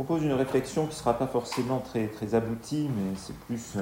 propose une réflexion qui ne sera pas forcément très, très aboutie, mais c'est plus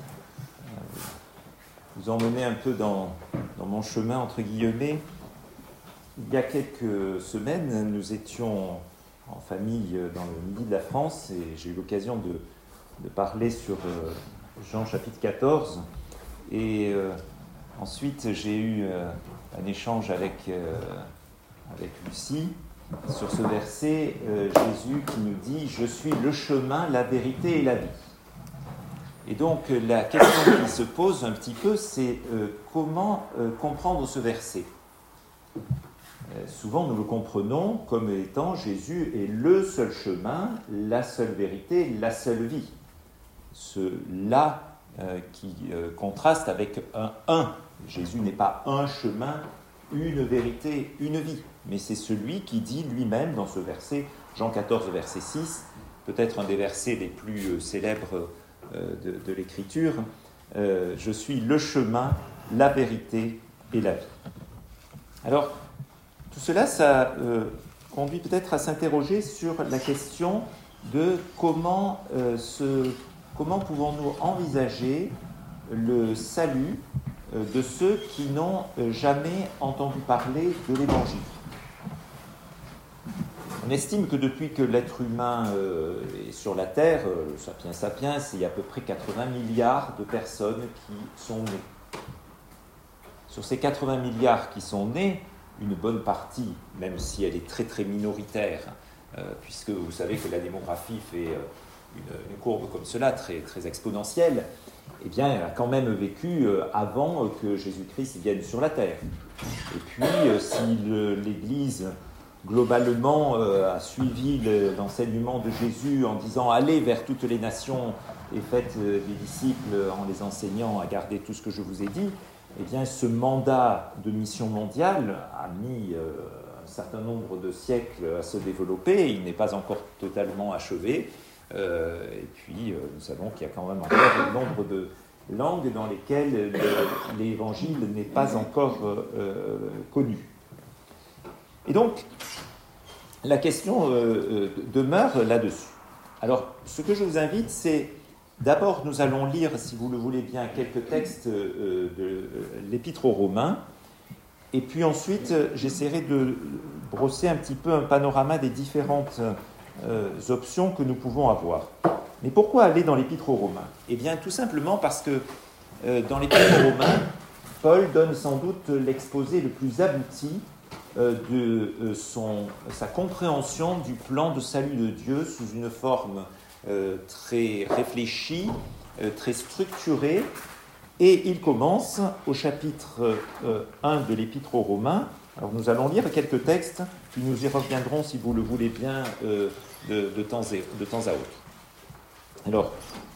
vous emmener un peu dans mon chemin, entre guillemets. Il y a quelques semaines, nous étions en famille dans le midi de la France et j'ai eu l'occasion de parler sur Jean chapitre 14. Et ensuite, j'ai eu un échange avec Lucie sur ce verset, Jésus qui nous dit « Je suis le chemin, la vérité et la vie ». Et donc, la question qui se pose un petit peu, c'est comment comprendre ce verset. Souvent, nous le comprenons comme étant Jésus est le seul chemin, la seule vérité, la seule vie. Ce « là » qui contraste avec un « un ». Jésus n'est pas un chemin, une vérité, une vie. Mais c'est celui qui dit lui-même dans ce verset, Jean 14, verset 6, peut-être un des versets les plus célèbres de l'Écriture, je suis le chemin, la vérité et la vie. Alors, tout cela, ça conduit peut-être à s'interroger sur la question de comment pouvons-nous envisager le salut de ceux qui n'ont jamais entendu parler de l'Évangile. On estime que depuis que l'être humain est sur la Terre, sapiens sapiens, il y a à peu près 80 milliards de personnes qui sont nées. Sur ces 80 milliards qui sont nés, une bonne partie, même si elle est très très minoritaire, puisque vous savez que la démographie fait une courbe comme cela, très, très exponentielle, eh bien, elle a quand même vécu avant que Jésus-Christ vienne sur la terre. Et puis, si l'Église, globalement, a suivi l'enseignement de Jésus en disant « Allez vers toutes les nations et faites des disciples en les enseignant à garder tout ce que je vous ai dit », eh bien, ce mandat de mission mondiale a mis un certain nombre de siècles à se développer. Il n'est pas encore totalement achevé. Et puis, nous savons qu'il y a quand même encore un nombre de langues dans lesquelles l'Évangile n'est pas encore connu. Et donc, la question demeure là-dessus. Alors, ce que je vous invite, c'est d'abord, nous allons lire, si vous le voulez bien, quelques textes de l'Épître aux Romains, et puis ensuite, j'essaierai de brosser un petit peu un panorama des différentes options que nous pouvons avoir. Mais pourquoi aller dans l'Épître aux Romains ? Eh bien, tout simplement parce que dans l'Épître aux Romains, Paul donne sans doute l'exposé le plus abouti de sa compréhension du plan de salut de Dieu sous une forme très réfléchie, très structurée. Et il commence au chapitre 1 de l'Épître aux Romains. Alors nous allons lire quelques textes, puis nous y reviendrons, si vous le voulez bien, de temps à autre. Alors,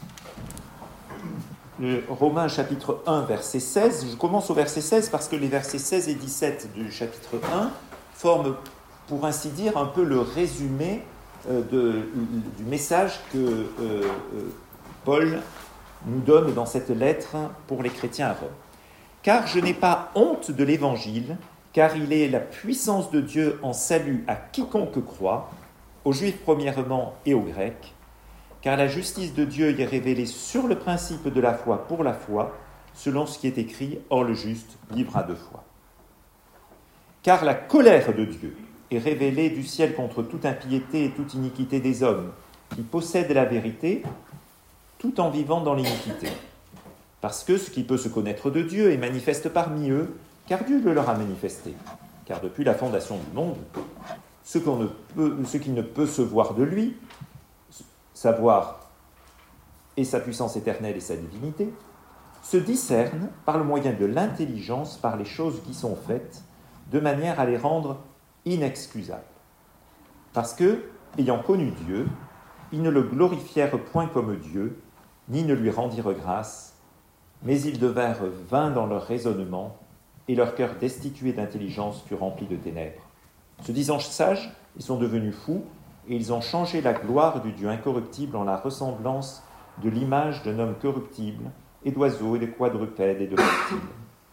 Romains chapitre 1, verset 16. Je commence au verset 16 parce que les versets 16 et 17 du chapitre 1 forment, pour ainsi dire, un peu le résumé du message que Paul nous donne dans cette lettre pour les chrétiens à Rome. « Car je n'ai pas honte de l'Évangile, car il est la puissance de Dieu en salut à quiconque croit, aux Juifs premièrement et aux Grecs, car la justice de Dieu y est révélée sur le principe de la foi pour la foi, selon ce qui est écrit, or le juste vivra de foi. Car la colère de Dieu est révélée du ciel contre toute impiété et toute iniquité des hommes, qui possèdent la vérité, tout en vivant dans l'iniquité. Parce que ce qui peut se connaître de Dieu est manifeste parmi eux, car Dieu le leur a manifesté. Car depuis la fondation du monde, ce qui ne peut se voir de lui, savoir et sa puissance éternelle et sa divinité, se discernent par le moyen de l'intelligence par les choses qui sont faites, de manière à les rendre inexcusables. Parce que, ayant connu Dieu, ils ne le glorifièrent point comme Dieu, ni ne lui rendirent grâce, mais ils devinrent vains dans leur raisonnement, et leur cœur destitué d'intelligence fut rempli de ténèbres. Se disant sages, ils sont devenus fous, et ils ont changé la gloire du Dieu incorruptible en la ressemblance de l'image d'un homme corruptible, et d'oiseaux, et de quadrupèdes, et de reptiles.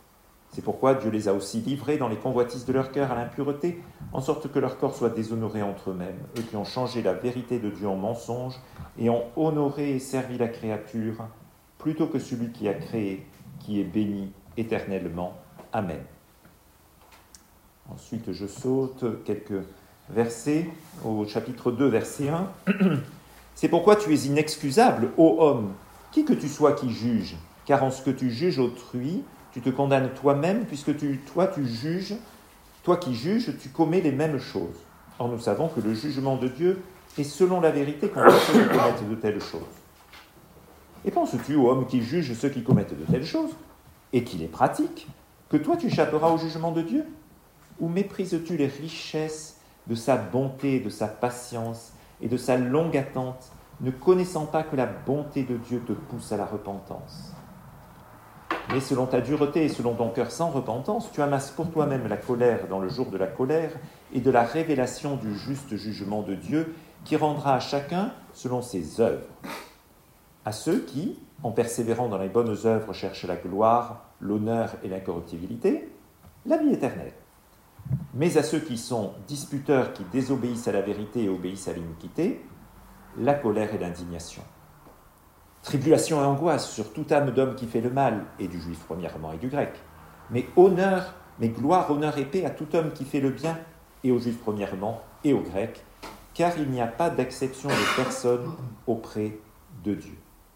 C'est pourquoi Dieu les a aussi livrés dans les convoitises de leur cœur à l'impureté, en sorte que leur corps soit déshonoré entre eux-mêmes, eux qui ont changé la vérité de Dieu en mensonge et ont honoré et servi la créature, plutôt que celui qui a créé, qui est béni éternellement. Amen. Ensuite, je saute quelques versets au chapitre 2, verset 1. C'est pourquoi tu es inexcusable, ô homme, qui que tu sois qui juge, car en ce que tu juges autrui, tu te condamnes toi-même, puisque toi qui juges, tu commets les mêmes choses. Or nous savons que le jugement de Dieu est selon la vérité contre ceux qui commettent de telles choses. Et penses-tu, ô homme qui juge ceux qui commettent de telles choses, et qui les pratiquent, que toi tu échapperas au jugement de Dieu? Ou méprises-tu les richesses de sa bonté, de sa patience et de sa longue attente, ne connaissant pas que la bonté de Dieu te pousse à la repentance? Mais selon ta dureté et selon ton cœur sans repentance, tu amasses pour toi-même la colère dans le jour de la colère et de la révélation du juste jugement de Dieu, qui rendra à chacun selon ses œuvres. À ceux qui, en persévérant dans les bonnes œuvres, cherchent la gloire, l'honneur et l'incorruptibilité, la vie éternelle. Mais à ceux qui sont disputeurs, qui désobéissent à la vérité et obéissent à l'iniquité, la colère et l'indignation. Tribulation et angoisse sur toute âme d'homme qui fait le mal, et du juif premièrement et du grec. Mais gloire, honneur et paix à tout homme qui fait le bien, et aux juifs premièrement et aux grecs, car il n'y a pas d'acception de personne auprès de Dieu.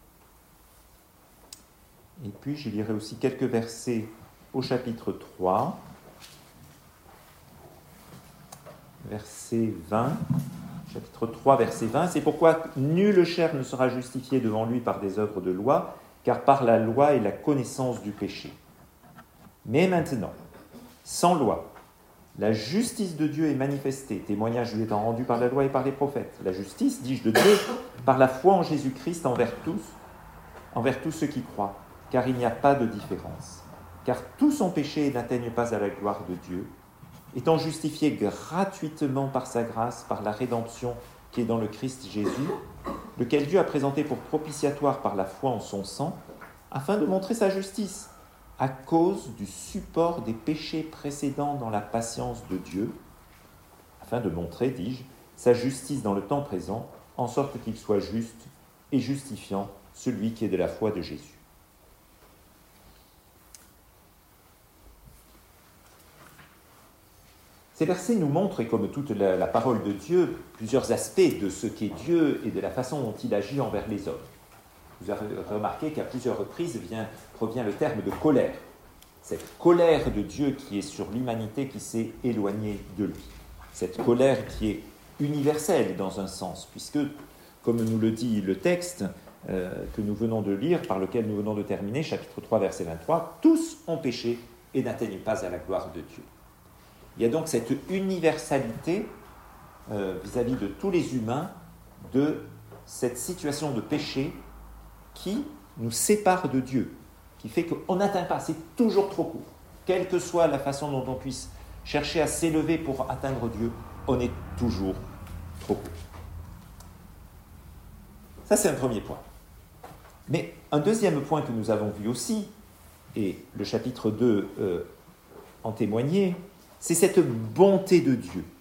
Et puis je lirai aussi quelques versets au chapitre 3, verset 20. Chapitre 3, verset 20, c'est pourquoi nul chair ne sera justifié devant lui par des œuvres de loi, car par la loi est la connaissance du péché. Mais maintenant, sans loi, la justice de Dieu est manifestée, témoignage lui étant rendu par la loi et par les prophètes. La justice, dis-je, de Dieu, par la foi en Jésus-Christ envers tous ceux qui croient, car il n'y a pas de différence. Car tous ont péché et n'atteignent pas à la gloire de Dieu, étant justifiés gratuitement par sa grâce, par la rédemption qui est dans le Christ Jésus, lequel Dieu a présenté pour propitiatoire par la foi en son sang, afin de montrer sa justice, à cause du support des péchés précédents dans la patience de Dieu, afin de montrer, dis-je, sa justice dans le temps présent, en sorte qu'il soit juste et justifiant celui qui est de la foi de Jésus. Ces versets nous montrent, et comme toute la parole de Dieu, plusieurs aspects de ce qu'est Dieu et de la façon dont il agit envers les hommes. Vous avez remarqué qu'à plusieurs reprises revient le terme de colère. Cette colère de Dieu qui est sur l'humanité qui s'est éloignée de lui. Cette colère qui est universelle dans un sens, puisque, comme nous le dit le texte que nous venons de lire, par lequel nous venons de terminer, chapitre 3, verset 23, « Tous ont péché et n'atteignent pas à la gloire de Dieu ». Il y a donc cette universalité vis-à-vis de tous les humains de cette situation de péché qui nous sépare de Dieu, qui fait qu'on n'atteint pas, c'est toujours trop court. Quelle que soit la façon dont on puisse chercher à s'élever pour atteindre Dieu, on est toujours trop court. Ça, c'est un premier point. Mais un deuxième point que nous avons vu aussi, et le chapitre 2 en témoignait, c'est cette bonté de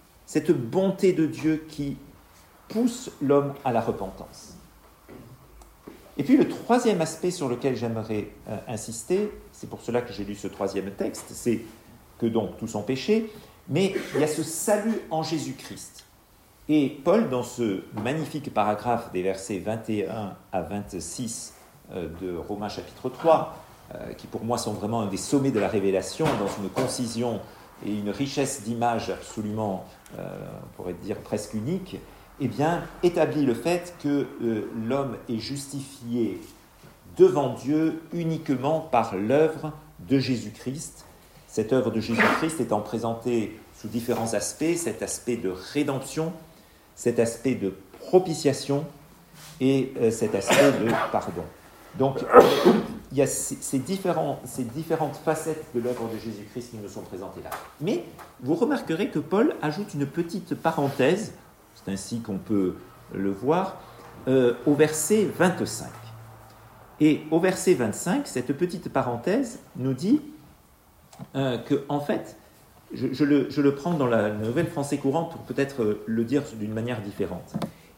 Dieu qui pousse l'homme à la repentance. Et puis le troisième aspect sur lequel j'aimerais insister, c'est pour cela que j'ai lu ce troisième texte, c'est que donc tous ont péché, mais il y a ce salut en Jésus-Christ. Et Paul, dans ce magnifique paragraphe des versets 21 à 26 de Romains chapitre 3, qui pour moi sont vraiment un des sommets de la révélation, dans une concision et une richesse d'images absolument, on pourrait dire presque unique, eh bien, établit le fait que l'homme est justifié devant Dieu uniquement par l'œuvre de Jésus-Christ. Cette œuvre de Jésus-Christ étant présentée sous différents aspects, cet aspect de rédemption, cet aspect de propitiation et cet aspect de pardon. Donc, il y a ces différentes facettes de l'œuvre de Jésus-Christ qui nous sont présentées là. Mais vous remarquerez que Paul ajoute une petite parenthèse, c'est ainsi qu'on peut le voir, au verset 25. Et au verset 25, cette petite parenthèse nous dit que, en fait, je le prends dans la Nouvelle Français courante pour peut-être le dire d'une manière différente.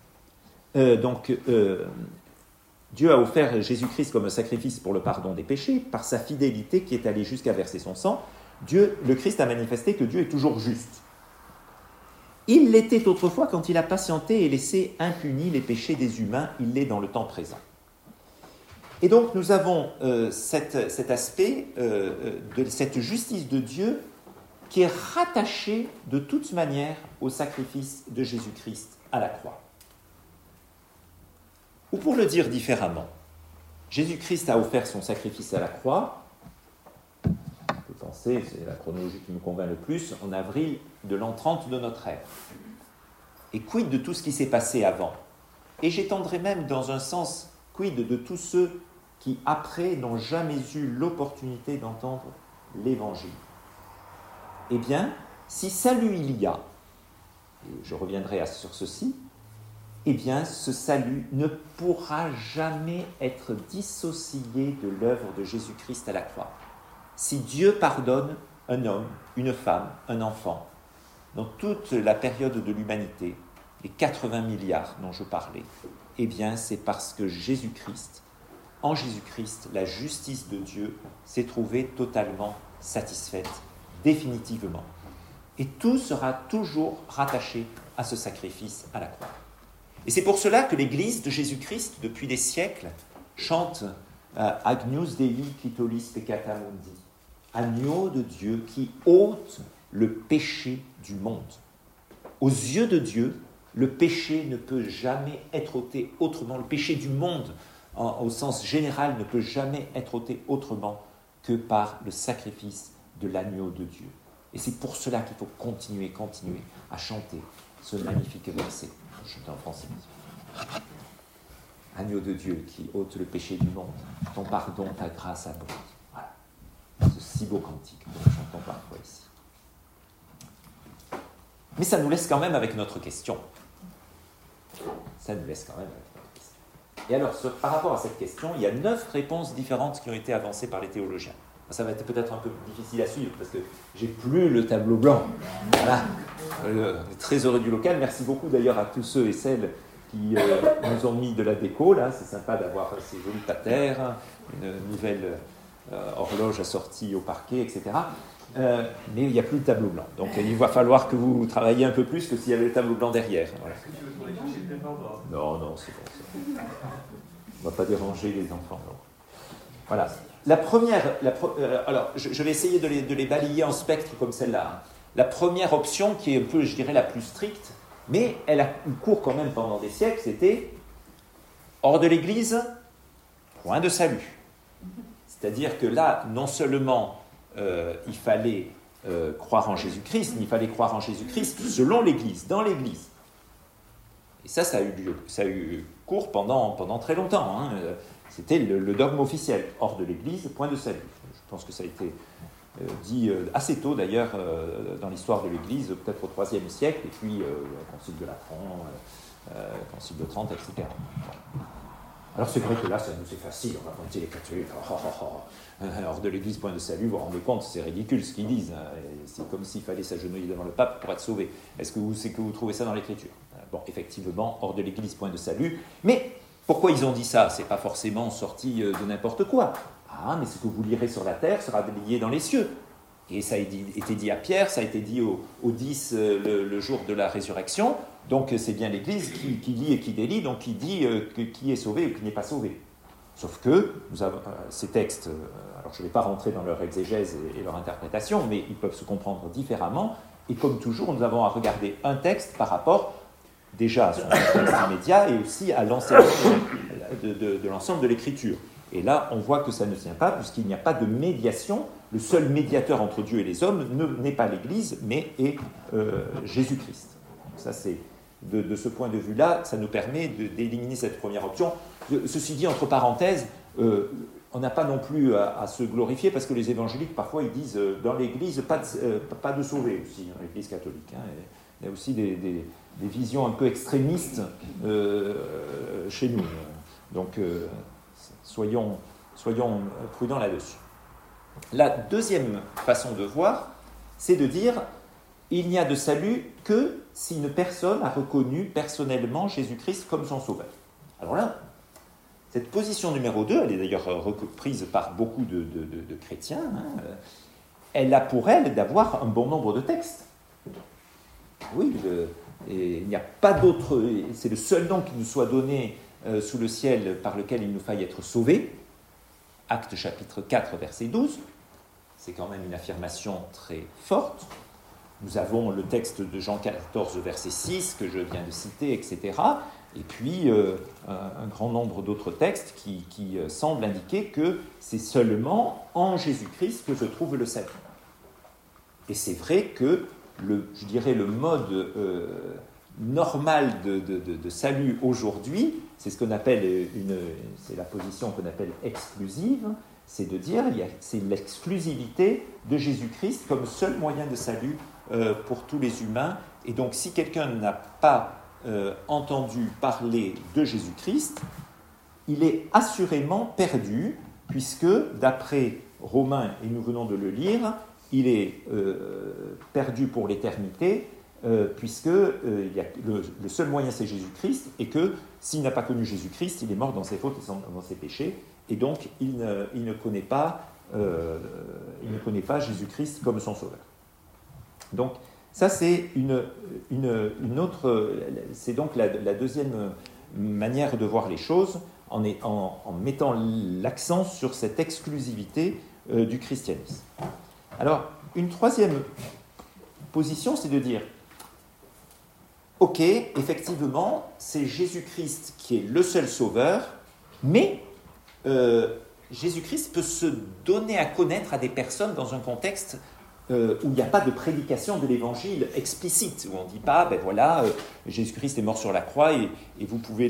Dieu a offert Jésus-Christ comme un sacrifice pour le pardon des péchés, par sa fidélité qui est allée jusqu'à verser son sang. Le Christ a manifesté que Dieu est toujours juste. Il l'était autrefois quand il a patienté et laissé impunis les péchés des humains, il l'est dans le temps présent. Et donc nous avons cet aspect de cette justice de Dieu qui est rattaché de toute manière au sacrifice de Jésus-Christ à la croix. Ou pour le dire différemment, Jésus-Christ a offert son sacrifice à la croix, on peut penser, c'est la chronologie qui me convainc le plus, en avril de l'an 30 de notre ère. Et quid de tout ce qui s'est passé avant? Et j'étendrai même dans un sens, quid de tous ceux qui après n'ont jamais eu l'opportunité d'entendre l'Évangile? Eh bien, si salut il y a, et je reviendrai sur ceci, eh bien, ce salut ne pourra jamais être dissocié de l'œuvre de Jésus-Christ à la croix. Si Dieu pardonne un homme, une femme, un enfant, dans toute la période de l'humanité, les 80 milliards dont je parlais, eh bien, c'est parce que en Jésus-Christ, la justice de Dieu s'est trouvée totalement satisfaite, définitivement. Et tout sera toujours rattaché à ce sacrifice à la croix. Et c'est pour cela que l'Église de Jésus-Christ, depuis des siècles, chante Agnus Dei qui tollis peccata mundi, agneau de Dieu qui ôte le péché du monde. Aux yeux de Dieu, le péché ne peut jamais être ôté autrement. Le péché du monde, au sens général, ne peut jamais être ôté autrement que par le sacrifice de l'agneau de Dieu. Et c'est pour cela qu'il faut continuer à chanter ce magnifique verset. Je chante en français. Agneau de Dieu qui ôte le péché du monde, ton pardon, ta grâce abonde. Voilà. Ce si beau cantique que nous chantons parfois ici. Mais ça nous laisse quand même avec notre question. Et alors, par rapport à cette question, il y a 9 réponses différentes qui ont été avancées par les théologiens. Ça va être peut-être un peu difficile à suivre parce que j'ai plus le tableau blanc. Voilà. Très heureux du local. Merci beaucoup d'ailleurs à tous ceux et celles qui nous ont mis de la déco. Là, c'est sympa d'avoir ces jolis patères, une nouvelle horloge assortie au parquet, etc. Mais il n'y a plus le tableau blanc. Donc il va falloir que vous travailliez un peu plus que s'il y avait le tableau blanc derrière. Voilà. Non, c'est bon. On ne va pas déranger les enfants. Non. Voilà. La première, alors je vais essayer de les balayer en spectre comme celle-là. La première option, qui est un peu, je dirais, la plus stricte, mais elle a eu cours quand même pendant des siècles, c'était hors de l'Église, point de salut. C'est-à-dire que là, non seulement il fallait croire en Jésus-Christ, mais il fallait croire en Jésus-Christ selon l'Église, dans l'Église. Et ça a eu cours pendant très longtemps. Hein. C'était le dogme officiel. Hors de l'Église, point de salut. Je pense que ça a été dit assez tôt d'ailleurs dans l'histoire de l'Église, peut-être au IIIe siècle, et puis le Concile de Latran, Concile de Trente, etc. Alors c'est vrai que là, ça nous est facile, on va pointer les catholiques. Hors de l'Église, point de salut, vous vous rendez compte, c'est ridicule ce qu'ils disent. C'est comme s'il fallait s'agenouiller devant le pape pour être sauvé. Est-ce que vous trouvez ça dans l'Écriture? Bon, effectivement, hors de l'Église, point de salut. Mais pourquoi ils ont dit ça? C'est pas forcément sorti de n'importe quoi. Ah, mais ce que vous lirez sur la terre sera lié dans les cieux. Et ça a été dit à Pierre, ça a été dit aux 10 le jour de la résurrection. Donc c'est bien l'Église qui lit et qui délie, donc qui dit qui est sauvé ou qui n'est pas sauvé. Sauf que nous avons, ces textes, alors je ne vais pas rentrer dans leur exégèse et leur interprétation, mais ils peuvent se comprendre différemment. Et comme toujours, nous avons à regarder un texte par rapport déjà à son texte immédiat et aussi à l'enseignement de l'ensemble de l'Écriture. Et là, on voit que ça ne tient pas, puisqu'il n'y a pas de médiation. Le seul médiateur entre Dieu et les hommes n'est pas l'Église, mais est Jésus-Christ. Ça, c'est de ce point de vue-là, ça nous permet d'éliminer cette première option. Ceci dit, entre parenthèses, on n'a pas non plus à se glorifier, parce que les évangéliques, parfois, ils disent dans l'Église, pas de sauver aussi, dans l'Église catholique. Hein. Il y a aussi des visions un peu extrémistes chez nous. Donc, soyons prudents là-dessus. La deuxième façon de voir, c'est de dire il n'y a de salut que si une personne a reconnu personnellement Jésus-Christ comme son sauveur. Alors là, cette position numéro 2, elle est d'ailleurs reprise par beaucoup de chrétiens, elle a pour elle d'avoir un bon nombre de textes. Oui, et il n'y a pas d'autre, c'est le seul nom qui nous soit donné sous le ciel par lequel il nous faille être sauvés. Actes chapitre 4, verset 12. C'est quand même une affirmation très forte. Nous avons le texte de Jean 14, verset 6, que je viens de citer, etc. Et puis, un grand nombre d'autres textes qui semblent indiquer que c'est seulement en Jésus-Christ que se trouve le salut. Et c'est vrai que, je dirais, le mode normal de salut aujourd'hui, c'est ce qu'on appelle c'est la position qu'on appelle exclusive, c'est de dire c'est l'exclusivité de Jésus-Christ comme seul moyen de salut pour tous les humains. Et donc, si quelqu'un n'a pas entendu parler de Jésus-Christ, il est assurément perdu, puisque d'après Romains, et nous venons de le lire, il est perdu pour l'éternité, puisque le seul moyen c'est Jésus-Christ, et que s'il n'a pas connu Jésus-Christ, il est mort dans ses fautes et dans ses péchés, et donc il ne connaît pas Jésus-Christ comme son sauveur. Donc ça c'est une autre, c'est donc la deuxième manière de voir les choses, en mettant l'accent sur cette exclusivité du christianisme. Alors, une troisième position, c'est de dire, ok, effectivement, c'est Jésus-Christ qui est le seul sauveur, mais Jésus-Christ peut se donner à connaître à des personnes dans un contexte où il n'y a pas de prédication de l'évangile explicite, où on ne dit pas, ben voilà, Jésus-Christ est mort sur la croix et vous pouvez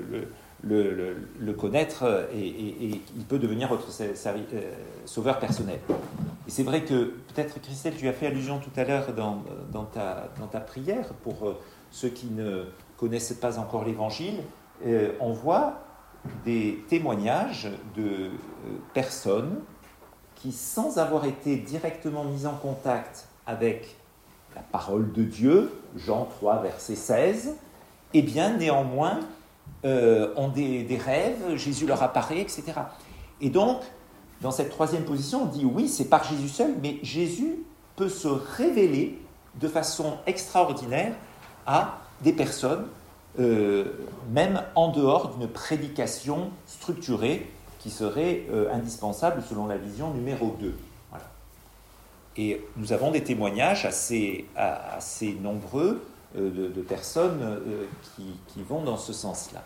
le connaître et il peut devenir votre sauveur personnel. Et c'est vrai que, peut-être Christelle, tu as fait allusion tout à l'heure dans ta prière, pour ceux qui ne connaissent pas encore l'Évangile, on voit des témoignages de personnes qui, sans avoir été directement mises en contact avec la parole de Dieu, Jean 3, verset 16, eh bien, néanmoins, ont des rêves, Jésus leur apparaît, etc. Et donc, dans cette troisième position, on dit oui, c'est par Jésus seul, mais Jésus peut se révéler de façon extraordinaire à des personnes, même en dehors d'une prédication structurée qui serait indispensable selon la vision numéro 2. Voilà. Et nous avons des témoignages assez nombreux de personnes qui vont dans ce sens-là.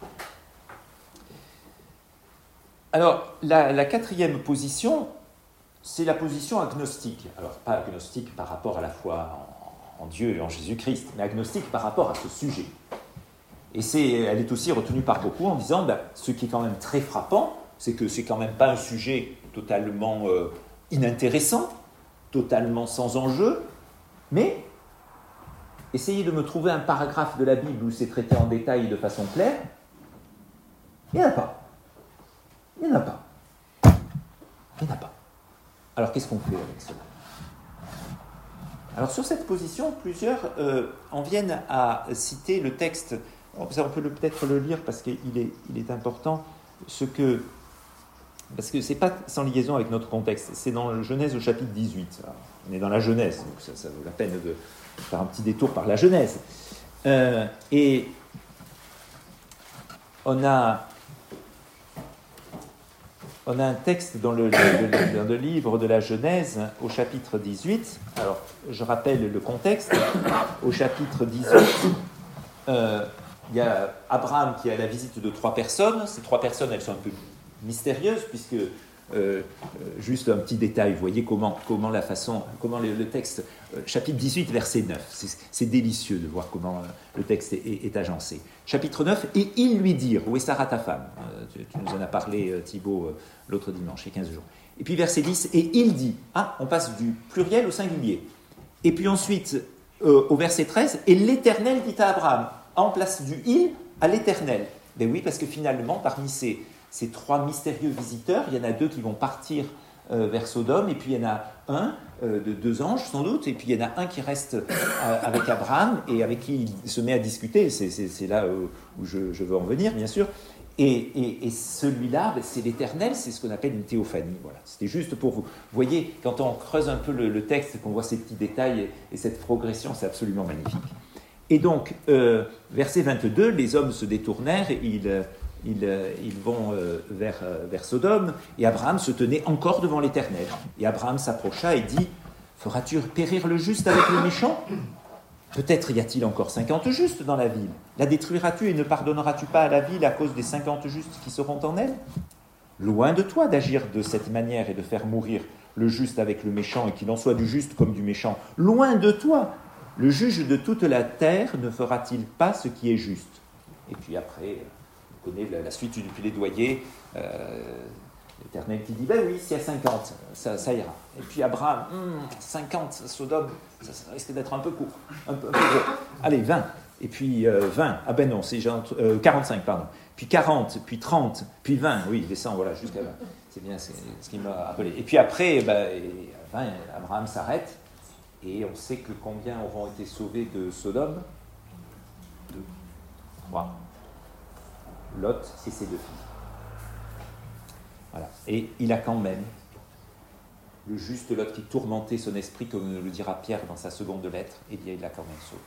Alors, la quatrième position, c'est la position agnostique. Alors, pas agnostique par rapport à la foi en Dieu et en Jésus-Christ, mais agnostique par rapport à ce sujet. Et elle est aussi retenue par beaucoup en disant, ce qui est quand même très frappant, c'est que c'est quand même pas un sujet totalement inintéressant, totalement sans enjeu, mais essayez de me trouver un paragraphe de la Bible où c'est traité en détail de façon claire. Il n'y en a pas. Il n'y en a pas. Il n'y en a pas. Alors qu'est-ce qu'on fait avec cela ? Alors sur cette position, plusieurs en viennent à citer le texte. On peut peut-être le lire parce qu'il est important. Parce que ce n'est pas sans liaison avec notre contexte. C'est dans le Genèse au chapitre 18. Alors, on est dans la Genèse, donc ça vaut la peine de faire un petit détour par la Genèse. Et on a un texte dans le livre de la Genèse au chapitre 18. Alors, je rappelle le contexte. Au chapitre 18, il y a Abraham qui a la visite de 3 personnes. Ces 3 personnes, elles sont un peu mystérieuses, puisque, juste un petit détail, vous voyez comment le texte, chapitre 18, verset 9, c'est délicieux de voir comment le texte est agencé. Chapitre 9, et ils lui dirent, où est Sarah ta femme ? Tu nous en as parlé, Thibaut, l'autre dimanche, il y a 15 jours. Et puis verset 10, et il dit, on passe du pluriel au singulier. Et puis ensuite, au verset 13, et l'Éternel dit à Abraham, en place du il à l'Éternel. Ben oui, parce que finalement, parmi ces 3 mystérieux visiteurs, il y en a 2 qui vont partir vers Sodome, et puis il y en a un, de 2 anges sans doute, et puis il y en a un qui reste avec Abraham, et avec qui il se met à discuter, c'est là où je veux en venir, bien sûr. Et celui-là, c'est l'Éternel, c'est ce qu'on appelle une théophanie. Voilà. C'était juste pour vous. Vous voyez, quand on creuse un peu le texte, qu'on voit ces petits détails et cette progression, c'est absolument magnifique. Et donc, verset 22, les hommes se détournèrent, ils vont vers Sodome, et Abraham se tenait encore devant l'Éternel. Et Abraham s'approcha et dit, « Feras-tu périr le juste avec le méchant ? Peut-être y a-t-il encore 50 justes dans la ville. La détruiras-tu et ne pardonneras-tu pas à la ville à cause des 50 justes qui seront en elle ? Loin de toi d'agir de cette manière et de faire mourir le juste avec le méchant, et qu'il en soit du juste comme du méchant. Loin de toi. Le juge de toute la terre ne fera-t-il pas ce qui est juste ? » Et puis après, on connaît la suite du plaidoyer. L'Éternel qui dit, ben oui, s'il y a 50, ça ira. Et puis Abraham, 50, Sodome, ça risque d'être un peu court, un peu gros. Allez, 20. Et puis 20, ah ben non, c'est 45, pardon. Puis 40, puis 30, puis 20, oui, il descend, voilà, jusqu'à 20. C'est bien, c'est ce qui m'a appelé. Et puis après, 20, Abraham s'arrête, et on sait que combien auront été sauvés de Sodome ? 2, 3. Lot et ses 2 filles. Voilà. Et il a quand même le juste Lot qui tourmentait son esprit, comme le dira Pierre dans sa seconde lettre, et bien il l'a quand même sauvé.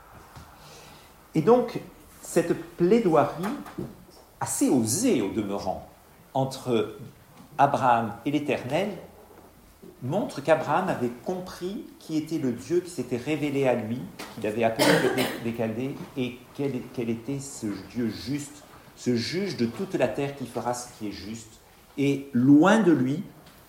Et donc, cette plaidoirie assez osée au demeurant entre Abraham et l'Éternel montre qu'Abraham avait compris qui était le Dieu qui s'était révélé à lui, qu'il avait appelé des Chaldées, et quel était ce Dieu juste, ce juge de toute la terre qui fera ce qui est juste, et loin de lui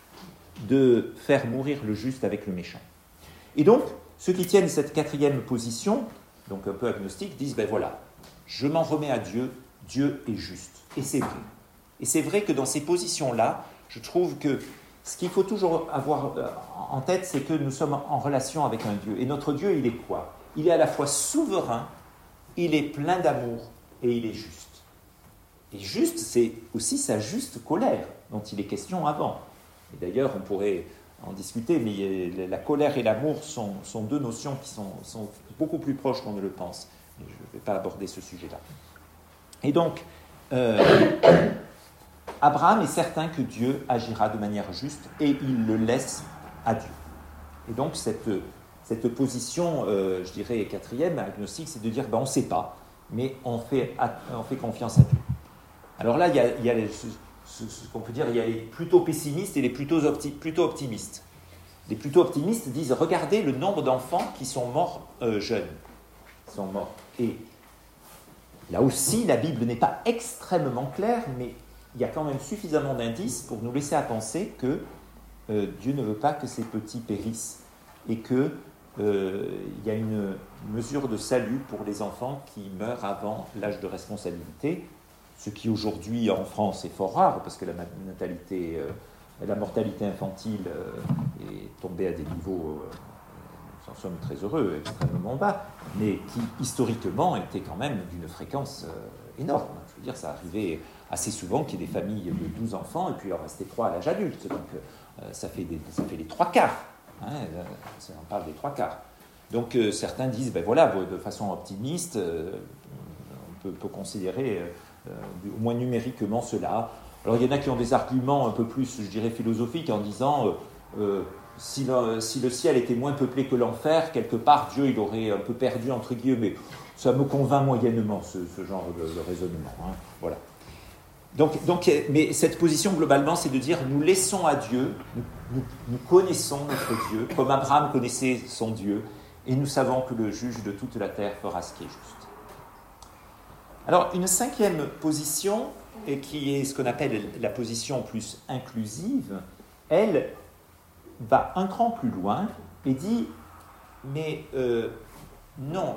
de faire mourir le juste avec le méchant. Et donc, ceux qui tiennent cette 4e position, donc un peu agnostique, disent, ben voilà, je m'en remets à Dieu, Dieu est juste. Et c'est vrai. Et c'est vrai que dans ces positions-là, je trouve que ce qu'il faut toujours avoir en tête, c'est que nous sommes en relation avec un Dieu. Et notre Dieu, il est quoi ? Il est à la fois souverain, il est plein d'amour et il est juste. Et juste, c'est aussi sa juste colère dont il est question avant. Et d'ailleurs, on pourrait en discuter, mais la colère et l'amour sont 2 notions qui sont beaucoup plus proches qu'on ne le pense. Et je ne vais pas aborder ce sujet-là. Et donc, Abraham est certain que Dieu agira de manière juste et il le laisse à Dieu. Et donc, cette position, je dirais 4e, agnostique, c'est de dire, on ne sait pas, mais on fait confiance à Dieu. Alors là, il y a ce qu'on peut dire, il y a les plutôt pessimistes et les plutôt optimistes. Les plutôt optimistes disent, regardez le nombre d'enfants qui sont morts jeunes. Ils sont morts. Et là aussi, la Bible n'est pas extrêmement claire, mais il y a quand même suffisamment d'indices pour nous laisser à penser que Dieu ne veut pas que ces petits périssent et qu'il y a une mesure de salut pour les enfants qui meurent avant l'âge de responsabilité. Ce qui aujourd'hui en France est fort rare, parce que la mortalité infantile est tombée à des niveaux, nous en sommes très heureux, extrêmement bas, mais qui historiquement était quand même d'une fréquence énorme. Je veux dire, ça arrivait assez souvent qu'il y ait des familles de 12 enfants, et puis il en restait 3 à l'âge adulte, donc ça fait les 3/4. On parle des 3/4. Donc certains disent, voilà, de façon optimiste, on peut considérer au moins numériquement cela. Alors il y en a qui ont des arguments un peu plus, je dirais, philosophiques en disant si le ciel était moins peuplé que l'enfer, quelque part Dieu il aurait un peu perdu entre guillemets. Ça me convainc moyennement ce genre de raisonnement. Voilà. Donc, mais cette position globalement c'est de dire nous laissons à Dieu, nous connaissons notre Dieu, comme Abraham connaissait son Dieu, et nous savons que le juge de toute la terre fera ce qui est juste. Alors, une 5e position, et qui est ce qu'on appelle la position plus inclusive, elle va un cran plus loin et dit, mais non,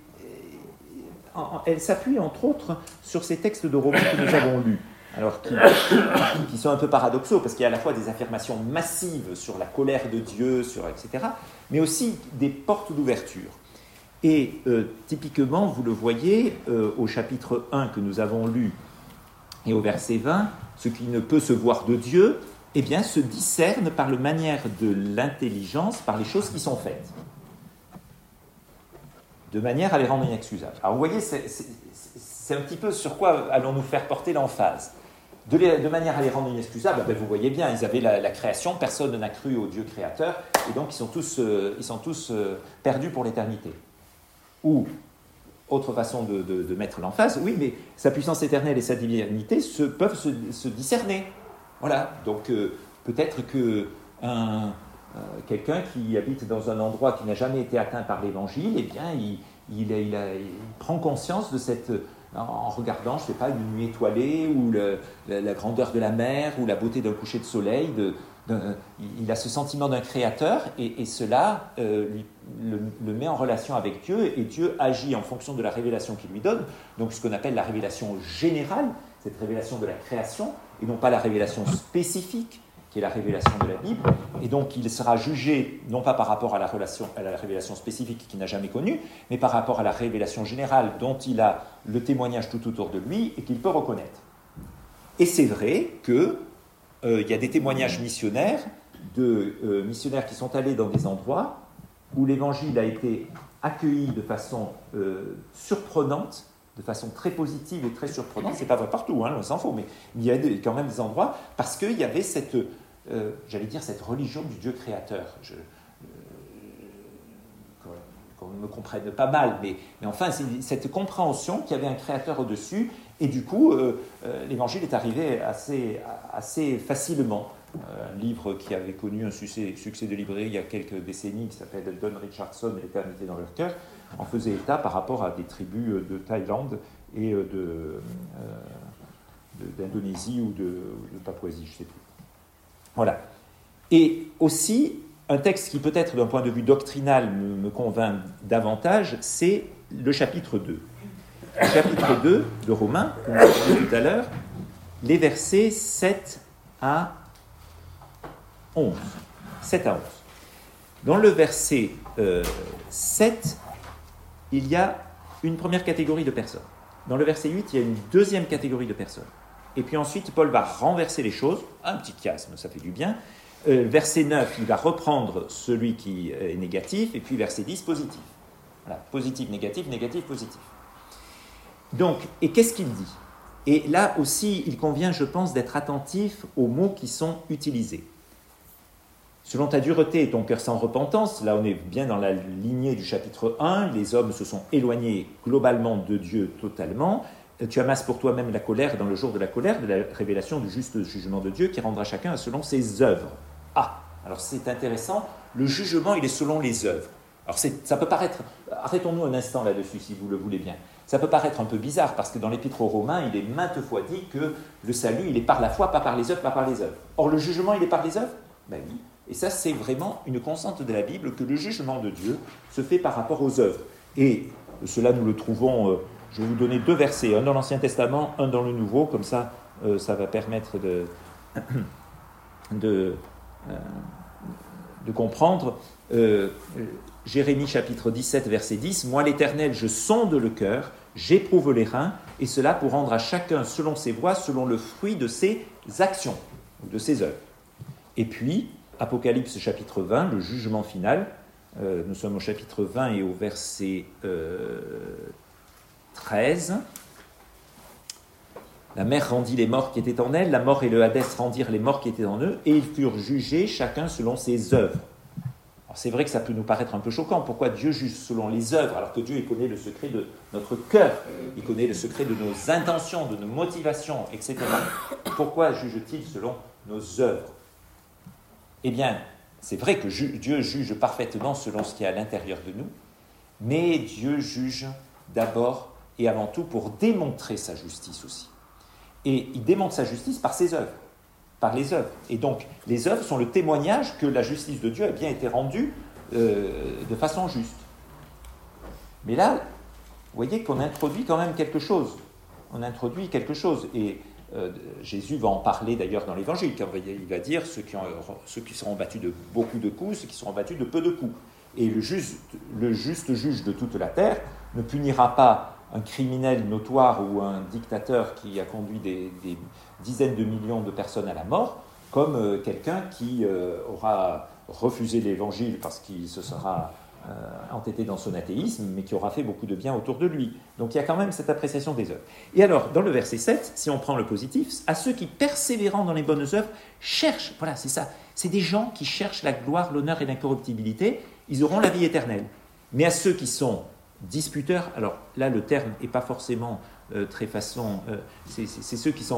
elle s'appuie entre autres sur ces textes de Romains que nous avons lus, alors qui sont un peu paradoxaux, parce qu'il y a à la fois des affirmations massives sur la colère de Dieu, etc., mais aussi des portes d'ouverture. Et typiquement, vous le voyez au chapitre 1 que nous avons lu et au verset 20, ce qui ne peut se voir de Dieu, eh bien, se discerne par la manière de l'intelligence, par les choses qui sont faites, de manière à les rendre inexcusables. Alors vous voyez, c'est un petit peu sur quoi allons-nous faire porter l'emphase. De manière à les rendre inexcusables, ben vous voyez bien, ils avaient la création, personne n'a cru au Dieu créateur, et donc ils sont tous perdus pour l'éternité. Ou, autre façon de mettre l'emphase, oui, mais sa puissance éternelle et sa divinité peuvent se discerner. Voilà, donc peut-être que quelqu'un qui habite dans un endroit qui n'a jamais été atteint par l'Évangile, eh bien, il prend conscience de cette... En regardant, je ne sais pas, une nuit étoilée, ou la grandeur de la mer, ou la beauté d'un coucher de soleil, il a ce sentiment d'un créateur, et cela le met en relation avec Dieu, et Dieu agit en fonction de la révélation qu'il lui donne, donc ce qu'on appelle la révélation générale, cette révélation de la création, et non pas la révélation spécifique, qui est la révélation de la Bible, et donc il sera jugé non pas par rapport à la révélation spécifique qu'il n'a jamais connue, mais par rapport à la révélation générale dont il a le témoignage tout autour de lui et qu'il peut reconnaître. Et c'est vrai qu'il y a des témoignages missionnaires, de missionnaires qui sont allés dans des endroits où l'Évangile a été accueilli de façon surprenante, de façon très positive et très surprenante. C'est pas vrai partout, on s'en fout, mais il y a quand même des endroits parce qu'il y avait cette religion du Dieu créateur. Qu'on me comprenne pas mal, mais enfin, c'est cette compréhension qu'il y avait un créateur au-dessus, et du coup, l'Évangile est arrivé assez facilement. Un livre qui avait connu un succès de librairie il y a quelques décennies, qui s'appelle Don Richardson et l'éternité dans leur cœur, en faisait état par rapport à des tribus de Thaïlande et d'Indonésie ou de Papouasie, je ne sais plus. Voilà. Et aussi, un texte qui peut-être d'un point de vue doctrinal me convainc davantage, c'est le chapitre 2. Le chapitre 2 de Romains, comme je disais tout à l'heure, les versets 7 à 11. 7 à 11. Dans le verset 7, il y a une première catégorie de personnes. Dans le verset 8, il y a une deuxième catégorie de personnes. Et puis ensuite, Paul va renverser les choses. Un petit chiasme, ça fait du bien. Verset 9, il va reprendre celui qui est négatif. Et puis verset 10, positif. Voilà, positif, négatif, négatif, positif. Donc, et qu'est-ce qu'il dit ? Et là aussi, il convient, je pense, d'être attentif aux mots qui sont utilisés. Selon ta dureté et ton cœur sans repentance, là on est bien dans la lignée du chapitre 1, les hommes se sont éloignés globalement de Dieu totalement. Tu amasses pour toi-même la colère dans le jour de la colère, de la révélation du juste jugement de Dieu qui rendra chacun selon ses œuvres. Ah, alors c'est intéressant, le jugement il est selon les œuvres. Alors ça peut paraître, arrêtons-nous un instant là-dessus si vous le voulez bien. Ça peut paraître un peu bizarre parce que dans l'Épître aux Romains, il est maintes fois dit que le salut il est par la foi, pas par les œuvres, pas par les œuvres. Or le jugement il est par les œuvres ? Ben oui. Et ça, c'est vraiment une constante de la Bible, que le jugement de Dieu se fait par rapport aux œuvres. Et cela, nous le trouvons, je vais vous donner 2 versets, un dans l'Ancien Testament, un dans le Nouveau, comme ça, ça va permettre de comprendre. Jérémie chapitre 17, verset 10, « Moi l'Éternel, je sonde le cœur, j'éprouve les reins, et cela pour rendre à chacun selon ses voies, selon le fruit de ses actions, ou de ses œuvres. » Et puis, Apocalypse chapitre 20, le jugement final. Nous sommes au chapitre 20 et au verset 13. La mer rendit les morts qui étaient en elle, la mort et le Hadès rendirent les morts qui étaient en eux, et ils furent jugés chacun selon ses œuvres. Alors c'est vrai que ça peut nous paraître un peu choquant. Pourquoi Dieu juge selon les œuvres, alors que Dieu il connaît le secret de notre cœur, il connaît le secret de nos intentions, de nos motivations, etc. Pourquoi juge-t-il selon nos œuvres ? Eh bien, c'est vrai que Dieu juge parfaitement selon ce qui est à l'intérieur de nous, mais Dieu juge d'abord et avant tout pour démontrer sa justice aussi. Et il démontre sa justice par ses œuvres, par les œuvres. Et donc, les œuvres sont le témoignage que la justice de Dieu a bien été rendue de façon juste. Mais là, vous voyez qu'on introduit quand même quelque chose. On introduit quelque chose. Et Jésus va en parler d'ailleurs dans l'Évangile, quand il va dire ceux qui seront battus de beaucoup de coups, ceux qui seront battus de peu de coups. Et le juste juge de toute la terre ne punira pas un criminel notoire ou un dictateur qui a conduit des dizaines de millions de personnes à la mort, comme quelqu'un qui aura refusé l'Évangile parce qu'il se sera entêté dans son athéisme, mais qui aura fait beaucoup de bien autour de lui. Donc il y a quand même cette appréciation des œuvres. Et alors, dans le verset 7, si on prend le positif, à ceux qui, persévérant dans les bonnes œuvres, cherchent, voilà, c'est ça, c'est des gens qui cherchent la gloire, l'honneur et l'incorruptibilité, ils auront la vie éternelle. Mais à ceux qui sont disputeurs, alors là le terme n'est pas forcément très façon, c'est ceux qui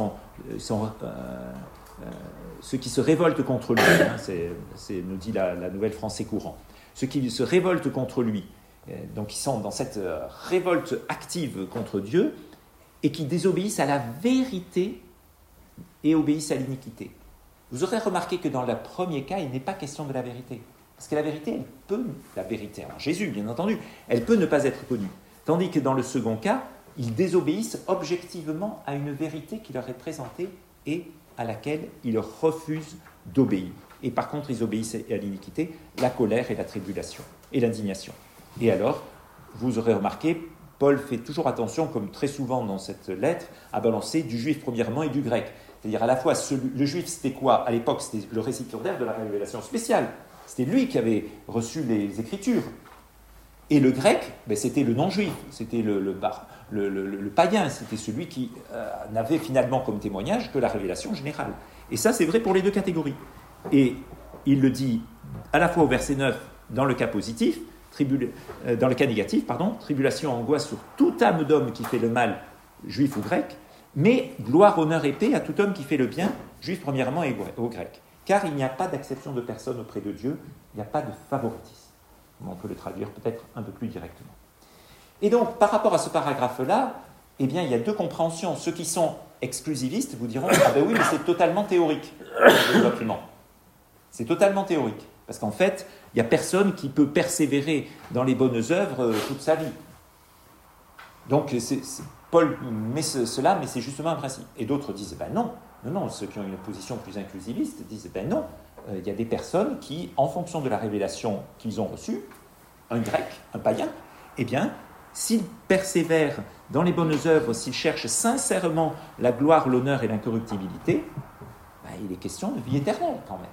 ceux qui se révoltent contre lui, hein, nous dit la Nouvelle Français courant. Ceux qui se révoltent contre lui, donc ils sont dans cette révolte active contre Dieu et qui désobéissent à la vérité et obéissent à l'iniquité. Vous aurez remarqué que dans le premier cas, il n'est pas question de la vérité. Parce que la vérité, en Jésus bien entendu, elle peut ne pas être connue. Tandis que dans le second cas, ils désobéissent objectivement à une vérité qui leur est présentée et à laquelle ils refusent d'obéir. Et par contre, ils obéissent à l'iniquité, la colère et la tribulation, et l'indignation. Et alors, vous aurez remarqué, Paul fait toujours attention, comme très souvent dans cette lettre, à balancer du juif premièrement et du grec. C'est-à-dire à la fois, le juif c'était quoi? À l'époque, c'était le récipiendaire de la révélation spéciale. C'était lui qui avait reçu les Écritures. Et le grec, c'était le non-juif, c'était le païen, c'était celui qui n'avait finalement comme témoignage que la révélation générale. Et ça, c'est vrai pour les deux catégories. Et il le dit à la fois au verset 9, dans le cas positif, dans le cas négatif, tribulation, angoisse sur toute âme d'homme qui fait le mal, juif ou grec, mais gloire, honneur et paix à tout homme qui fait le bien, juif premièrement et au grec. Car il n'y a pas d'acception de personne auprès de Dieu, il n'y a pas de favoritisme. On peut le traduire peut-être un peu plus directement. Et donc, par rapport à ce paragraphe-là, eh bien, il y a deux compréhensions. Ceux qui sont exclusivistes vous diront « Ah ben oui, mais c'est totalement théorique, le développement. C'est totalement théorique. Parce qu'en fait, il n'y a personne qui peut persévérer dans les bonnes œuvres toute sa vie. Donc, Paul met cela, mais c'est justement un principe. Et d'autres disent « Ben non, ceux qui ont une position plus inclusiviste disent « Ben non, il y a des personnes qui, en fonction de la révélation qu'ils ont reçue, un grec, un païen, eh bien, s'ils persévèrent dans les bonnes œuvres, s'ils cherchent sincèrement la gloire, l'honneur et l'incorruptibilité, il est question de vie éternelle quand même.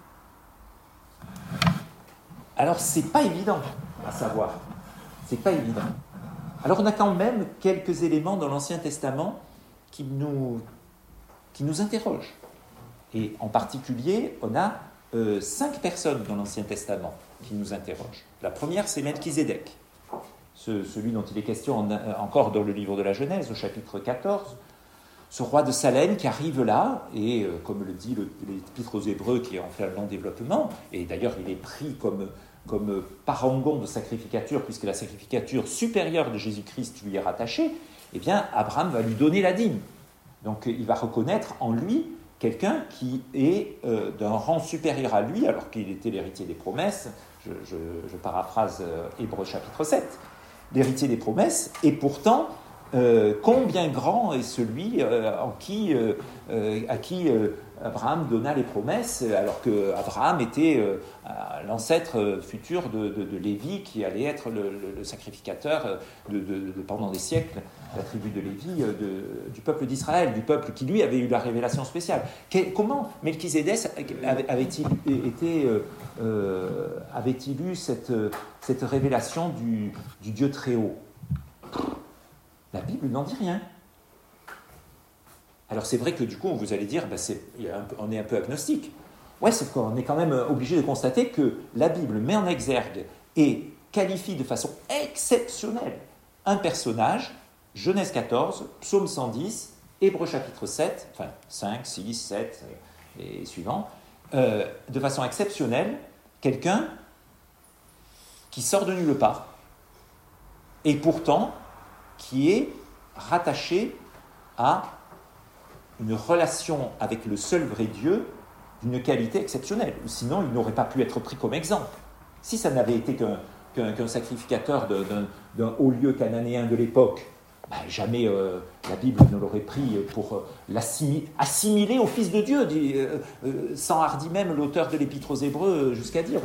Alors, c'est pas évident à savoir. C'est pas évident. Alors, on a quand même quelques éléments dans l'Ancien Testament qui nous interrogent. Et en particulier, on a 5 personnes dans l'Ancien Testament qui nous interrogent. La première, c'est Melchizedek, celui dont il est question encore dans le livre de la Genèse, au chapitre 14. Ce roi de Salem qui arrive là, et comme le dit l'Épître aux Hébreux, qui en fait un long développement, et d'ailleurs il est pris comme parangon de sacrificature, puisque la sacrificature supérieure de Jésus-Christ lui est rattachée, eh bien Abraham va lui donner la dîme. Donc il va reconnaître en lui quelqu'un qui est d'un rang supérieur à lui, alors qu'il était l'héritier des promesses, je paraphrase Hébreux chapitre 7, l'héritier des promesses, et pourtant, combien grand est celui à qui Abraham donna les promesses, alors qu'Abraham était l'ancêtre futur de Lévi, qui allait être le sacrificateur pendant des siècles, la tribu de Lévi, du peuple d'Israël, du peuple qui lui avait eu la révélation spéciale. Comment Melchizedek avait-il eu cette révélation du Dieu très haut? La Bible n'en dit rien. Alors c'est vrai que du coup, vous allez dire, on est un peu agnostique. Ouais, c'est qu'on est quand même obligé de constater que la Bible met en exergue et qualifie de façon exceptionnelle un personnage, Genèse 14, Psaume 110, Hébreux chapitre 7, enfin 5, 6, 7 et suivants, de façon exceptionnelle, quelqu'un qui sort de nulle part, et pourtant qui est rattaché à une relation avec le seul vrai Dieu d'une qualité exceptionnelle. Sinon, il n'aurait pas pu être pris comme exemple. Si ça n'avait été qu'un sacrificateur d'un haut lieu cananéen de l'époque, jamais la Bible ne l'aurait pris pour l'assimiler au Fils de Dieu, s'enhardit même l'auteur de l'Épître aux Hébreux jusqu'à dire.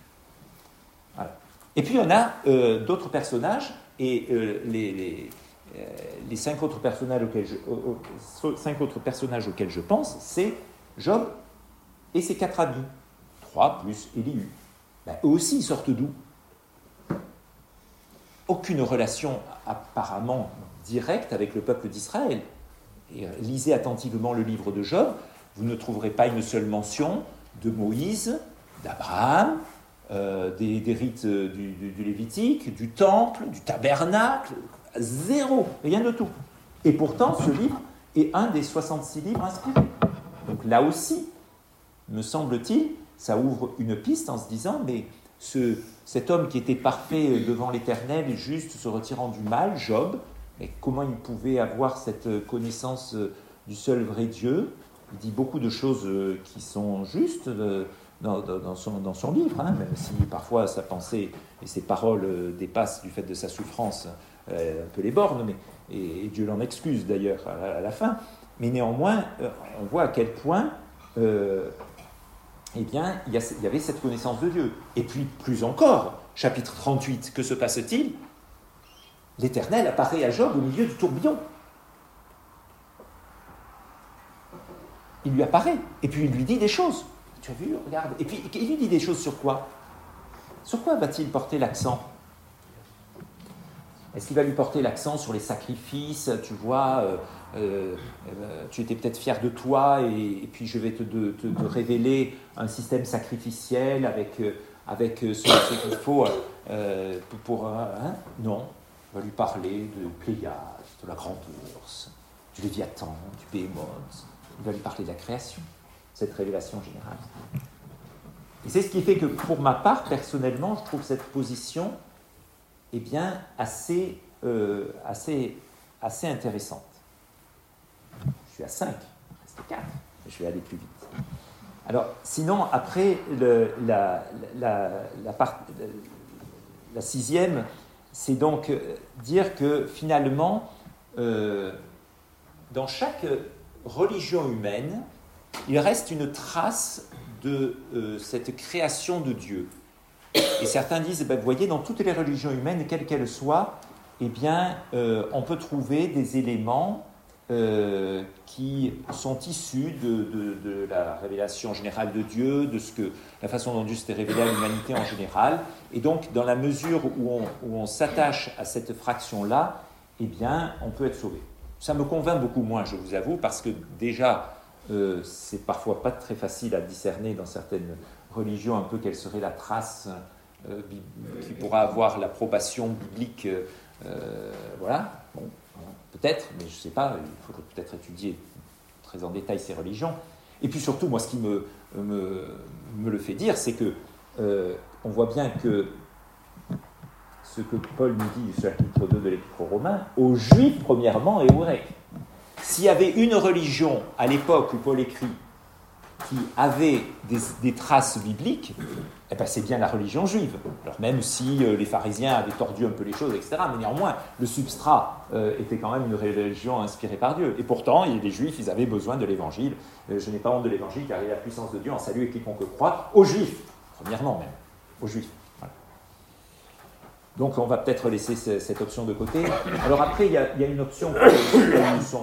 Voilà. Et puis on a d'autres personnages, et les 5 autres personnages auxquels je pense, c'est Job et ses 4 amis. 3 plus Élihu. Ben, eux aussi, ils sortent d'où? Aucune relation apparemment directe avec le peuple d'Israël. Et lisez attentivement le livre de Job, vous ne trouverez pas une seule mention de Moïse, d'Abraham, des rites du Lévitique, du temple, du tabernacle, zéro, rien de tout. Et pourtant, ce livre est un des 66 livres inspirés. Donc là aussi, me semble-t-il, ça ouvre une piste en se disant, mais cet homme qui était parfait devant l'Éternel, juste se retirant du mal, Job, mais comment il pouvait avoir cette connaissance du seul vrai Dieu? Il dit beaucoup de choses qui sont justes dans son livre, hein, même si parfois sa pensée et ses paroles dépassent du fait de sa souffrance un peu les bornes, et Dieu l'en excuse d'ailleurs à la fin. Mais néanmoins, on voit à quel point eh bien, il y avait cette connaissance de Dieu. Et puis, plus encore, chapitre 38, que se passe-t-il? L'Éternel apparaît à Job au milieu du tourbillon. Il lui apparaît, et puis il lui dit des choses. Tu as vu, regarde. Et puis, il lui dit des choses sur quoi? Sur quoi va-t-il porter l'accent? Est-ce qu'il va lui porter l'accent sur les sacrifices? Tu vois, tu étais peut-être fier de toi, et puis je vais te révéler un système sacrificiel avec ce qu'il faut pour hein? Non, il va lui parler de Pléiade, de la grande ours, du Léviathan, du Béhémoth. Il va lui parler de la création, cette révélation générale. Et c'est ce qui fait que, pour ma part, personnellement, je trouve cette position eh bien, assez intéressante. Je suis à 5, il reste 4, je vais aller plus vite. Alors, sinon, après, la sixième, c'est donc dire que, finalement, dans chaque religion humaine, il reste une trace de cette création de Dieu. Et certains disent, vous voyez, dans toutes les religions humaines, quelles qu'elles soient, eh bien, on peut trouver des éléments qui sont issus de la révélation générale de Dieu, la façon dont Dieu s'était révélé à l'humanité en général. Et donc, dans la mesure où on s'attache à cette fraction-là, eh bien, on peut être sauvé. Ça me convainc beaucoup moins, je vous avoue, parce que déjà, c'est parfois pas très facile à discerner dans certaines religions un peu quelle serait la trace qui pourra avoir l'approbation biblique. Voilà, bon, peut-être, mais je ne sais pas, il faudrait peut-être étudier très en détail ces religions. Et puis surtout, moi, ce qui me le fait dire, c'est que on voit bien que ce que Paul nous dit du chapitre 2 de l'Épître aux Romains, aux Juifs premièrement et aux Grecs. S'il y avait une religion à l'époque où Paul écrit qui avait des traces bibliques, eh ben c'est bien la religion juive. Alors même si les pharisiens avaient tordu un peu les choses, etc., mais néanmoins, le substrat était quand même une religion inspirée par Dieu. Et pourtant, les juifs, ils avaient besoin de l'évangile. Je n'ai pas honte de l'évangile, car il y a la puissance de Dieu en salut et quiconque croit, aux juifs, premièrement même, aux juifs. Voilà. Donc on va peut-être laisser cette option de côté. Alors après, il y a une option qui a eu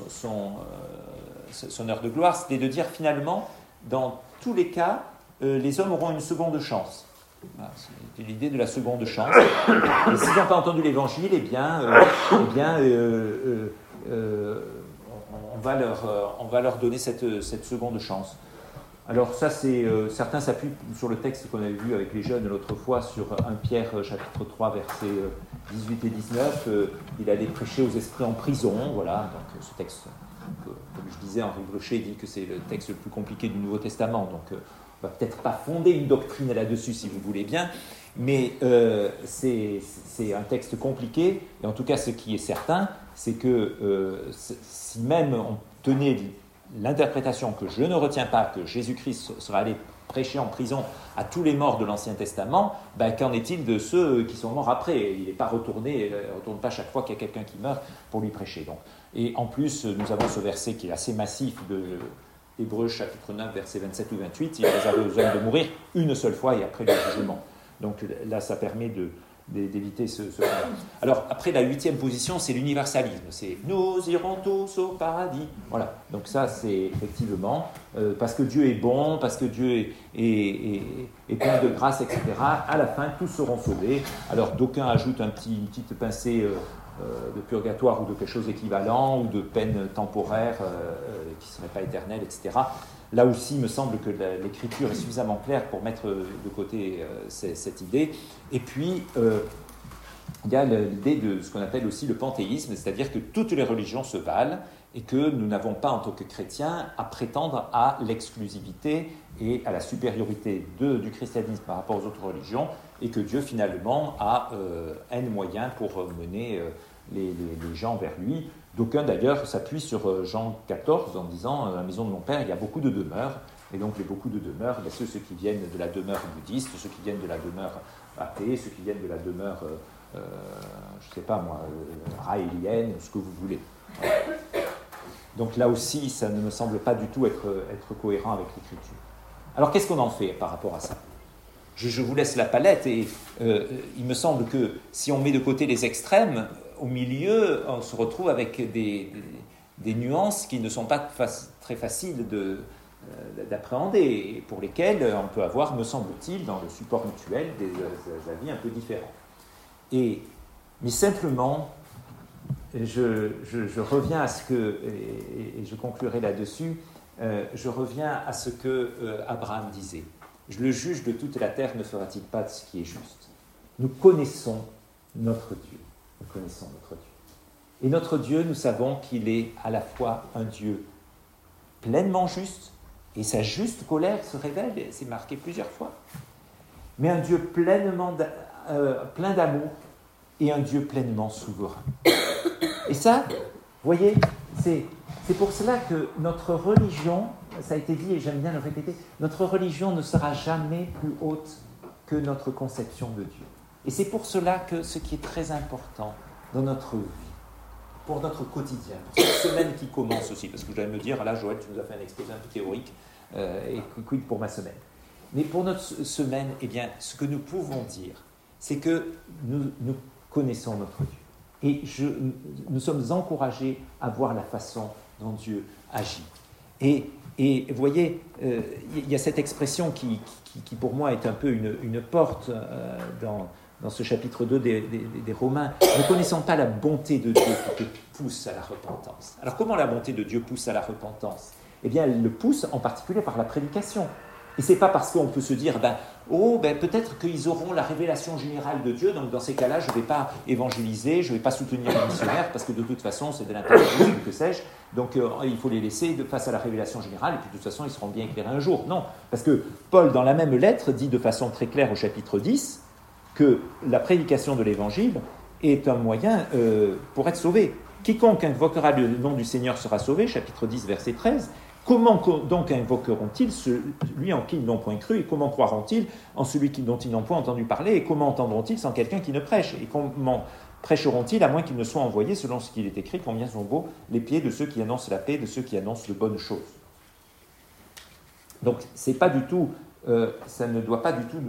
son heure de gloire, c'était de dire finalement, dans tous les cas, les hommes auront une seconde chance. Voilà, c'était l'idée de la seconde chance. Et s'ils n'ont pas entendu l'évangile, on va leur donner cette seconde chance. Alors ça, certains s'appuient sur le texte qu'on avait vu avec les jeunes l'autre fois, sur 1 Pierre chapitre 3, versets 18 et 19. Il allait prêcher aux esprits en prison, voilà, donc ce texte, comme je disais, Henri Brochet dit que c'est le texte le plus compliqué du Nouveau Testament, donc on ne va peut-être pas fonder une doctrine là-dessus, si vous voulez bien, mais c'est un texte compliqué, et en tout cas, ce qui est certain, c'est que si même on tenait l'interprétation que je ne retiens pas, que Jésus-Christ sera allé prêcher en prison à tous les morts de l'Ancien Testament, qu'en est-il de ceux qui sont morts après? Il n'est pas retourné, il ne retourne pas chaque fois qu'il y a quelqu'un qui meurt pour lui prêcher. Donc. Et en plus, nous avons ce verset qui est assez massif de Hébreux chapitre 9, versets 27 ou 28, il réserve aux hommes de mourir une seule fois et après le jugement. Donc là, ça permet d'éviter ce Alors, après, la 8e position, c'est l'universalisme. C'est « nous irons tous au paradis ». Voilà, donc ça, c'est effectivement parce que Dieu est bon, parce que Dieu est plein de grâce, etc. À la fin, tous seront sauvés. Alors, d'aucuns ajoutent une petite pincée de purgatoire ou de quelque chose d'équivalent, ou de peine temporaire qui ne serait pas éternelle, etc. Là aussi, il me semble que l'écriture est suffisamment claire pour mettre de côté cette idée. Et puis, il y a l'idée de ce qu'on appelle aussi le panthéisme, c'est-à-dire que toutes les religions se valent et que nous n'avons pas, en tant que chrétiens, à prétendre à l'exclusivité et à la supériorité du christianisme par rapport aux autres religions, et que Dieu, finalement, a N moyens pour mener les gens vers lui. D'aucuns, d'ailleurs, s'appuient sur Jean 14 en disant « À la maison de mon Père, il y a beaucoup de demeures ». Et donc, les beaucoup de demeures, ceux qui viennent de la demeure bouddhiste, ceux qui viennent de la demeure athée, ceux qui viennent de la demeure, je ne sais pas moi, raélienne, ce que vous voulez. Donc là aussi, ça ne me semble pas du tout être cohérent avec l'Écriture. Alors, qu'est-ce qu'on en fait par rapport à ça ? Je vous laisse la palette, et il me semble que si on met de côté les extrêmes, au milieu, on se retrouve avec des nuances qui ne sont pas très faciles d'appréhender, et pour lesquelles on peut avoir, me semble-t-il, dans le support mutuel, des avis un peu différents. Mais simplement, je reviens à ce que, et je conclurai là-dessus, je reviens à ce que Abraham disait. Le juge de toute la terre ne fera-t-il pas de ce qui est juste ? Nous connaissons notre Dieu. Nous connaissons notre Dieu. Et notre Dieu, nous savons qu'il est à la fois un Dieu pleinement juste, et sa juste colère se révèle, c'est marqué plusieurs fois, mais un Dieu plein d'amour, et un Dieu pleinement souverain. Et ça, vous voyez, c'est pour cela que notre religion, ça a été dit et j'aime bien le répéter, notre religion ne sera jamais plus haute que notre conception de Dieu. Et c'est pour cela que ce qui est très important dans notre vie, pour notre quotidien, pour cette semaine qui commence aussi, parce que vous allez me dire, là Joël, tu nous as fait un exposé un peu théorique, et quid pour ma semaine. Mais pour notre semaine, eh bien, ce que nous pouvons dire, c'est que nous connaissons notre Dieu. Et nous sommes encouragés à voir la façon dont Dieu agit. Et vous voyez, il y a cette expression qui pour moi est un peu une porte dans ce chapitre 2 des Romains. Ne connaissons pas la bonté de Dieu qui te pousse à la repentance. Alors comment la bonté de Dieu pousse à la repentance ? Eh bien, elle le pousse en particulier par la prédication. Et ce n'est pas parce qu'on peut se dire, peut-être qu'ils auront la révélation générale de Dieu, donc dans ces cas-là, je ne vais pas évangéliser, je ne vais pas soutenir les missionnaires, parce que de toute façon, c'est de l'intérêt, que sais-je, donc il faut les laisser face à la révélation générale, et puis de toute façon, ils seront bien éclairés un jour. Non, parce que Paul, dans la même lettre, dit de façon très claire au chapitre 10, que la prédication de l'évangile est un moyen pour être sauvé. Quiconque invoquera le nom du Seigneur sera sauvé, chapitre 10, verset 13. Comment donc invoqueront-ils celui en qui ils n'ont point cru, et comment croiront-ils en celui dont ils n'ont point entendu parler, et comment entendront-ils sans quelqu'un qui ne prêche, et comment prêcheront-ils à moins qu'ils ne soient envoyés selon ce qu'il est écrit, combien sont beaux les pieds de ceux qui annoncent la paix, de ceux qui annoncent de bonnes choses. Donc c'est pas du tout, ça ne doit pas du tout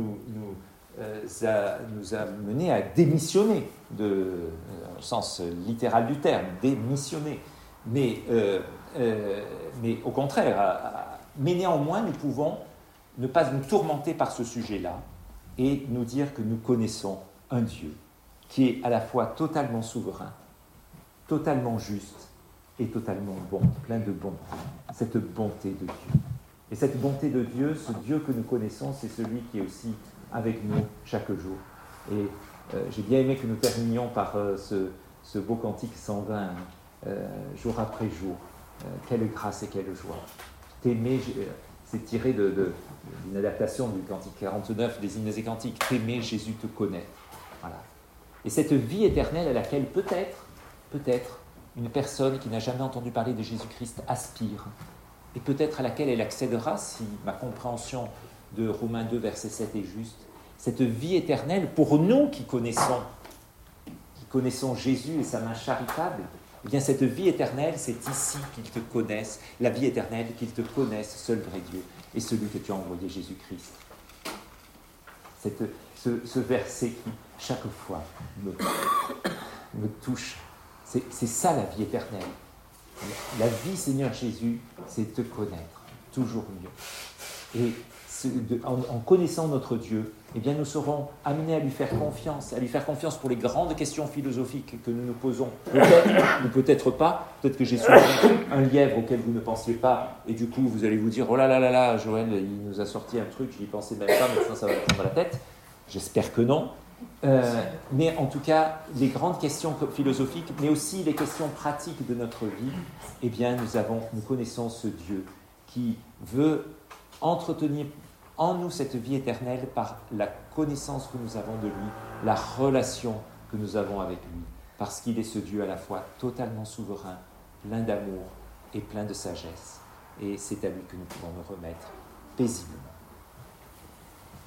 nous amener à démissionner, au sens littéral du terme, démissionner. Mais au contraire, mais néanmoins, nous pouvons ne pas nous tourmenter par ce sujet-là et nous dire que nous connaissons un Dieu qui est à la fois totalement souverain, totalement juste et totalement bon, plein de bonté. Cette bonté de Dieu. Et cette bonté de Dieu, ce Dieu que nous connaissons, c'est celui qui est aussi avec nous chaque jour. Et j'ai bien aimé que nous terminions par ce beau cantique 120, jour après jour. Quelle grâce et quelle joie. T'aimer, c'est tiré d'une adaptation du cantique 49 des hymnes et cantiques. T'aimer, Jésus te connaît. Voilà. Et cette vie éternelle à laquelle peut-être, une personne qui n'a jamais entendu parler de Jésus-Christ aspire, et peut-être à laquelle elle accédera si ma compréhension de Romains 2, verset 7 est juste, cette vie éternelle pour nous qui connaissons Jésus et sa main charitable, eh bien cette vie éternelle, c'est ici qu'ils te connaissent, la vie éternelle, qu'ils te connaissent, seul vrai Dieu, et celui que tu as envoyé, Jésus-Christ. ce verset qui, chaque fois, me touche. C'est ça la vie éternelle. La vie, Seigneur Jésus, c'est te connaître toujours mieux. Et en connaissant notre Dieu, eh bien, nous serons amenés à lui faire confiance pour les grandes questions philosophiques que nous nous posons. Peut-être ou peut-être pas. Peut-être que j'ai soulevé un lièvre auquel vous ne pensiez pas, et du coup, vous allez vous dire, oh là là là là, Joël, il nous a sorti un truc, j'y pensais même pas, maintenant ça va me prendre la tête. J'espère que non. Mais en tout cas, les grandes questions philosophiques, mais aussi les questions pratiques de notre vie, eh bien, nous connaissons ce Dieu qui veut entretenir en nous cette vie éternelle par la connaissance que nous avons de lui, la relation que nous avons avec lui, parce qu'il est ce Dieu à la fois totalement souverain, plein d'amour et plein de sagesse. Et c'est à lui que nous pouvons nous remettre paisiblement.